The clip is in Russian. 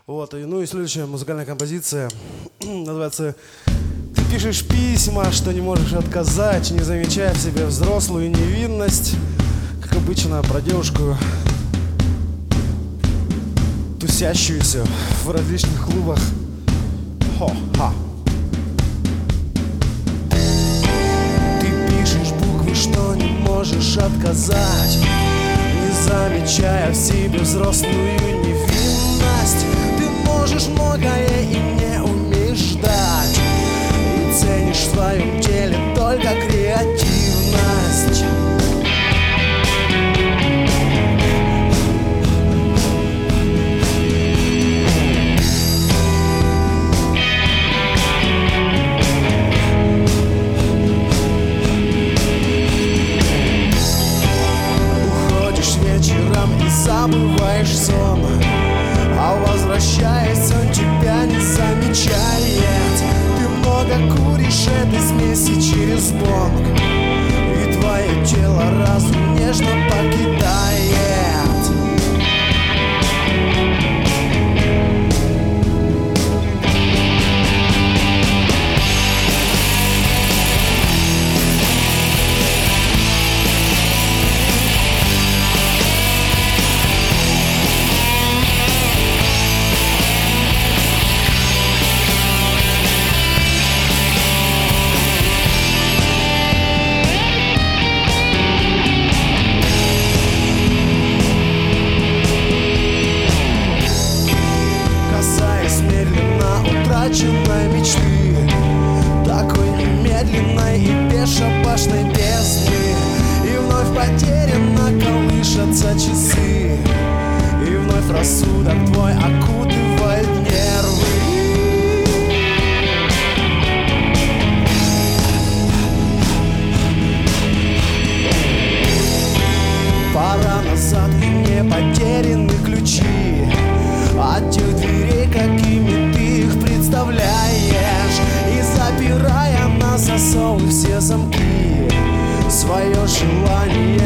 Вот, ну и следующая музыкальная композиция называется «Ты пишешь письма, что не можешь отказать, не замечая в себе взрослую невинность». Как обычно, про девушку, тусящуюся в различных клубах. Хо-ха. Ты пишешь буквы, что не можешь отказать, не замечая в себе взрослую невинность. Ты можешь многое и не умеешь ждать, и ценишь в своем теле только креативность. Забываешь сон, а возвращаясь, он тебя не замечает. Ты много куришь этой смеси через бонг, и твое тело разум нежно покидает. Утраченной мечты, такой немедленной и бесшабашной бездны, и вновь потерянно колышатся часы, и вновь рассудок твой окутывает нервы. Пора назад, и не потеряны ключи от тех дверей, какими ты их представляешь, и запирая на засовы все замки, свое желание